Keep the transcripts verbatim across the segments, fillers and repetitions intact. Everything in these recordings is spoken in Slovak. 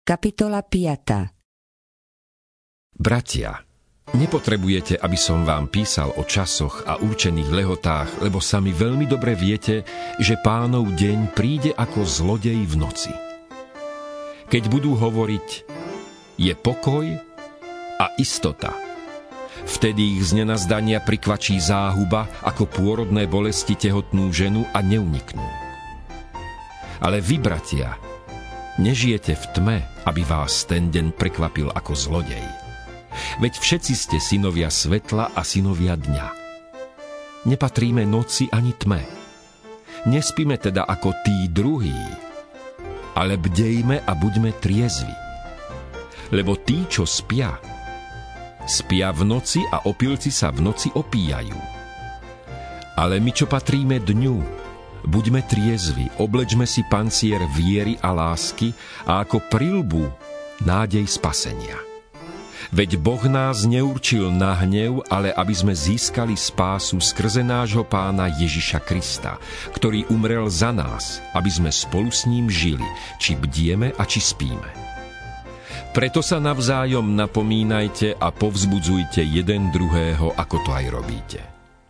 Kapitola piata. Bratia, nepotrebujete, aby som vám písal o časoch a určených lehotách, lebo sami veľmi dobre viete, že Pánov deň príde ako zlodej v noci. Keď budú hovoriť, je pokoj a istota, vtedy ich z nenazdania prikvačí záhuba, ako pôrodné bolesti tehotnú ženu a neuniknú. Ale vy, bratia, nežijete v tme, aby vás ten deň prekvapil ako zlodej. Veď všetci ste synovia svetla a synovia dňa. Nepatríme noci ani tme. Nespíme teda ako tí druhí, ale bdejme a buďme triezvi. Lebo tí, čo spia, spia v noci a opilci sa v noci opíjajú. Ale my, čo patríme dňu, buďme triezvi, oblečme si pancier viery a lásky a ako prilbu nádej spasenia. Veď Boh nás neurčil na hnev, ale aby sme získali spásu skrze nášho Pána Ježiša Krista, ktorý umrel za nás, aby sme spolu s ním žili, či bdieme a či spíme. Preto sa navzájom napomínajte a povzbudzujte jeden druhého, ako to aj robíte.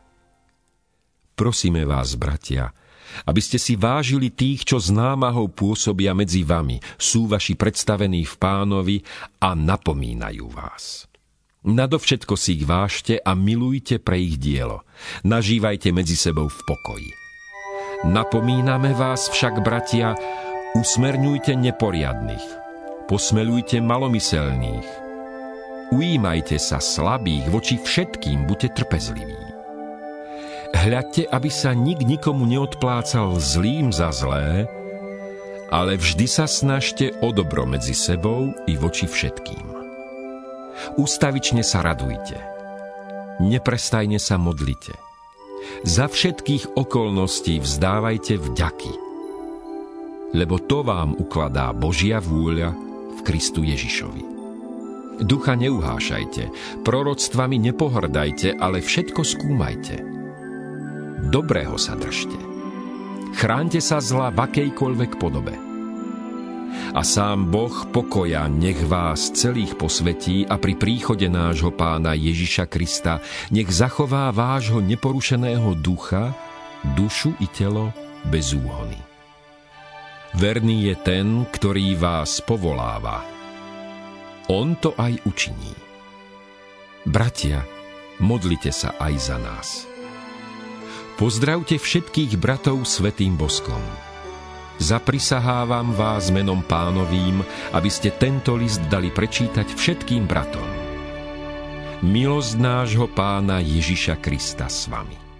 Prosíme vás, bratia, aby ste si vážili tých, čo s námahou pôsobia medzi vami, sú vaši predstavení v Pánovi a napomínajú vás. Nadovšetko si ich vážte a milujte pre ich dielo. Nažívajte medzi sebou v pokoji. Napomíname vás však, bratia, usmerňujte neporiadnych, posmelujte malomyselných, ujímajte sa slabých, voči všetkým buďte trpezliví. Hľadte, aby sa nik nikomu neodplácal zlým za zlé, ale vždy sa snažte o dobro medzi sebou i voči všetkým. Ústavične sa radujte. Neprestajne sa modlite. Za všetkých okolností vzdávajte vďaky, lebo to vám ukladá Božia vôľa v Kristu Ježišovi. Ducha neuhášajte, proroctvami nepohrdajte, ale všetko skúmajte. Dobrého sa držte. Chráňte sa zla v akejkoľvek podobe. A sám Boh pokoja nech vás celých posvetí a pri príchode nášho Pána Ježiša Krista nech zachová vášho neporušeného ducha, dušu i telo bez úhony. Verný je ten, ktorý vás povoláva. On to aj učiní. Bratia, modlite sa aj za nás. Pozdravte všetkých bratov svätým boskom. Zaprisahávam vás menom Pánovým, aby ste tento list dali prečítať všetkým bratom. Milosť nášho Pána Ježiša Krista s vami.